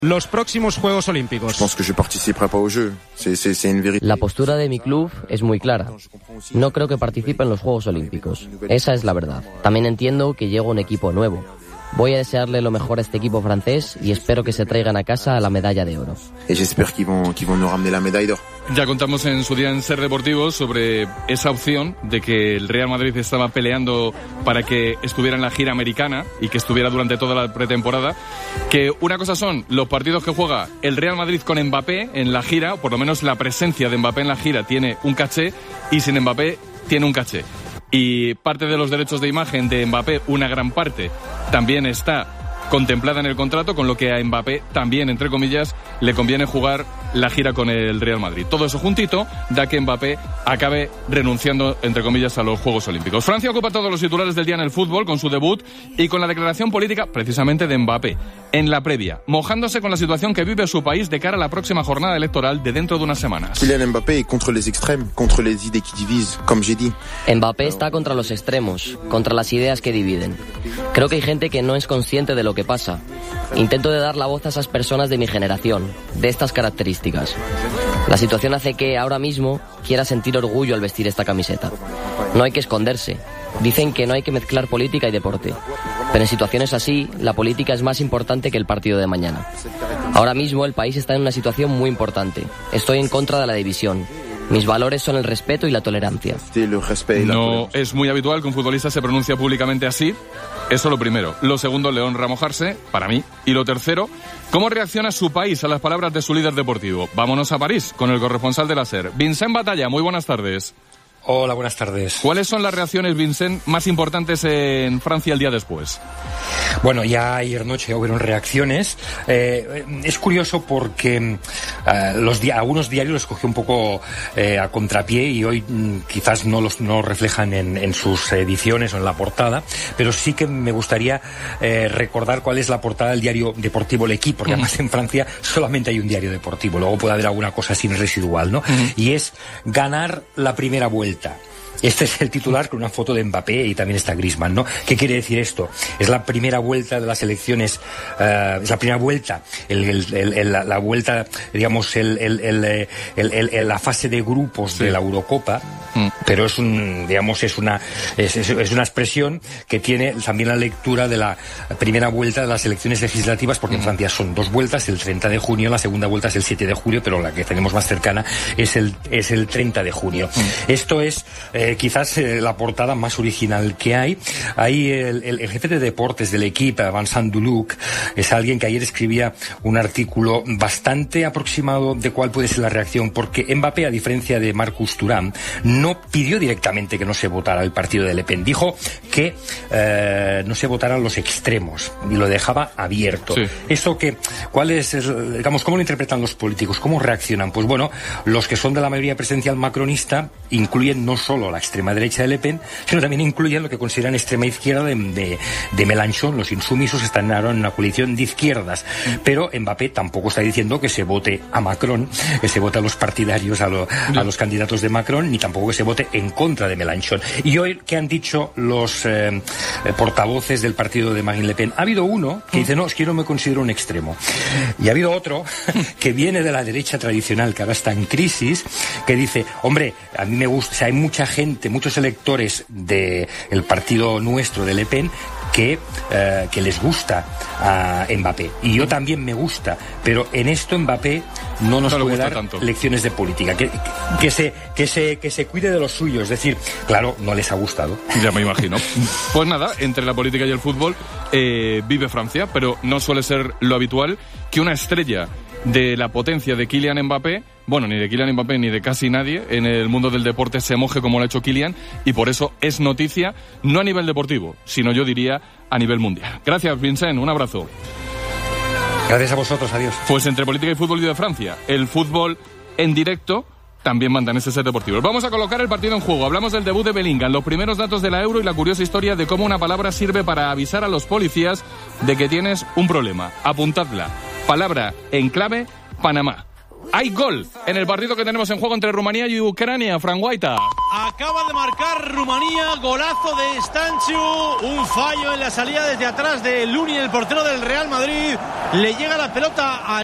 los próximos Juegos Olímpicos. La postura de mi club es muy clara. No creo que participe en los Juegos Olímpicos. Esa es la verdad. También entiendo que llega un equipo nuevo. Voy a desearle lo mejor a este equipo francés y espero que se traigan a casa la medalla de oro. Ya contamos en su día en Ser Deportivo sobre esa opción de que el Real Madrid estaba peleando para que estuviera en la gira americana y que estuviera durante toda la pretemporada. Que una cosa son los partidos que juega el Real Madrid con Mbappé en la gira, o por lo menos la presencia de Mbappé en la gira tiene un caché, y sin Mbappé tiene un caché. Y parte de los derechos de imagen de Mbappé, una gran parte, también está contemplada en el contrato, con lo que a Mbappé también, entre comillas, le conviene jugar la gira con el Real Madrid. Todo eso juntito da que Mbappé acabe renunciando, entre comillas, a los Juegos Olímpicos. Francia ocupa todos los titulares del día en el fútbol con su debut y con la declaración política precisamente de Mbappé en la previa, mojándose con la situación que vive su país de cara a la próxima jornada electoral de dentro de unas semanas. Kylian Mbappé est contre les extrêmes, contre les idées qui divisent, comme j'ai dit. Mbappé está contra los extremos, contra las ideas que dividen. Creo que hay gente que no es consciente de lo que pasa. Intento de dar la voz a esas personas de mi generación, de estas características. La situación hace que ahora mismo quiera sentir orgullo al vestir esta camiseta. No hay que esconderse. Dicen que no hay que mezclar política y deporte. Pero en situaciones así, la política es más importante que el partido de mañana. Ahora mismo el país está en una situación muy importante. Estoy en contra de la división. Mis valores son el respeto y la tolerancia. No es muy habitual que un futbolista se pronuncie públicamente así. Eso lo primero. Lo segundo, León remojarse, para mí. Y lo tercero, ¿cómo reacciona su país a las palabras de su líder deportivo? Vámonos a París con el corresponsal de la SER. Vincent Batalla, muy buenas tardes. Hola, buenas tardes. ¿Cuáles son las reacciones, Vincent, más importantes en Francia el día después? Bueno, ya ayer noche hubieron reacciones. Es curioso porque algunos diarios los cogió un poco a contrapié y hoy quizás no los reflejan en sus ediciones o en la portada, pero sí que me gustaría recordar cuál es la portada del diario deportivo L'Équipe, porque además en Francia solamente hay un diario deportivo, luego puede haber alguna cosa así residual, ¿no? Y es ganar la primera vuelta. Este es el titular con una foto de Mbappé y también está Griezmann, ¿no? ¿Qué quiere decir esto? Es la primera vuelta de las elecciones, es la primera vuelta, la vuelta, digamos, la fase de grupos de la Eurocopa, pero es una expresión que tiene también la lectura de la primera vuelta de las elecciones legislativas, porque en Francia son dos vueltas, el 30 de junio, la segunda vuelta es el 7 de julio, pero la que tenemos más cercana es el 30 de junio. Esto es quizás la portada más original que hay. Ahí el jefe de deportes del L'Équipe, Vincent Duluc, es alguien que ayer escribía un artículo bastante aproximado de cuál puede ser la reacción, porque Mbappé, a diferencia de Marcus Thuram, no pidió directamente que no se votara el partido de Le Pen. Dijo que no se votaran los extremos y lo dejaba abierto. Sí. Eso que, digamos, ¿cómo lo interpretan los políticos? ¿Cómo reaccionan? Pues bueno, los que son de la mayoría presidencial macronista incluyen no solo la extrema derecha de Le Pen, sino también incluyen lo que consideran extrema izquierda de Mélenchon. Los insumisos están ahora en una coalición de izquierdas, pero Mbappé tampoco está diciendo que se vote a Macron, que se vote a los partidarios, a los candidatos de Macron, ni tampoco que se vote en contra de Mélenchon. Y hoy, ¿qué han dicho los portavoces del partido de Marine Le Pen? Ha habido uno que dice, no, es que yo no me considero un extremo. Y ha habido otro que viene de la derecha tradicional, que ahora está en crisis, que dice, hombre, a mí me gusta, o sea, hay mucha gente, muchos electores del partido nuestro de Le Pen que les gusta a Mbappé. Y yo también me gusta, pero en esto Mbappé no nos puede dar tanto lecciones de política. Que se cuide de lo suyo. Es decir, claro, no les ha gustado. Ya me imagino. Pues nada, entre la política y el fútbol vive Francia, pero no suele ser lo habitual que una estrella de la potencia de Kylian Mbappé, bueno, ni de Kylian Mbappé ni de casi nadie en el mundo del deporte se moje como lo ha hecho Kylian, y por eso es noticia, no a nivel deportivo, sino yo diría a nivel mundial. Gracias, Vincent, un abrazo. Gracias a vosotros, adiós. Pues entre política y fútbol y de Francia, el fútbol en directo también manda en ese set deportivo. Vamos a colocar el partido en juego. Hablamos del debut de Bellingham, los primeros datos de la Euro y la curiosa historia de cómo una palabra sirve para avisar a los policías de que tienes un problema. Apuntadla. Palabra en clave, Panamá. Hay gol en el partido que tenemos en juego entre Rumanía y Ucrania, Fran Guaita. Acaba de marcar Rumanía, golazo de Stanciu, un fallo en la salida desde atrás de Lunin, el portero del Real Madrid. Le llega la pelota a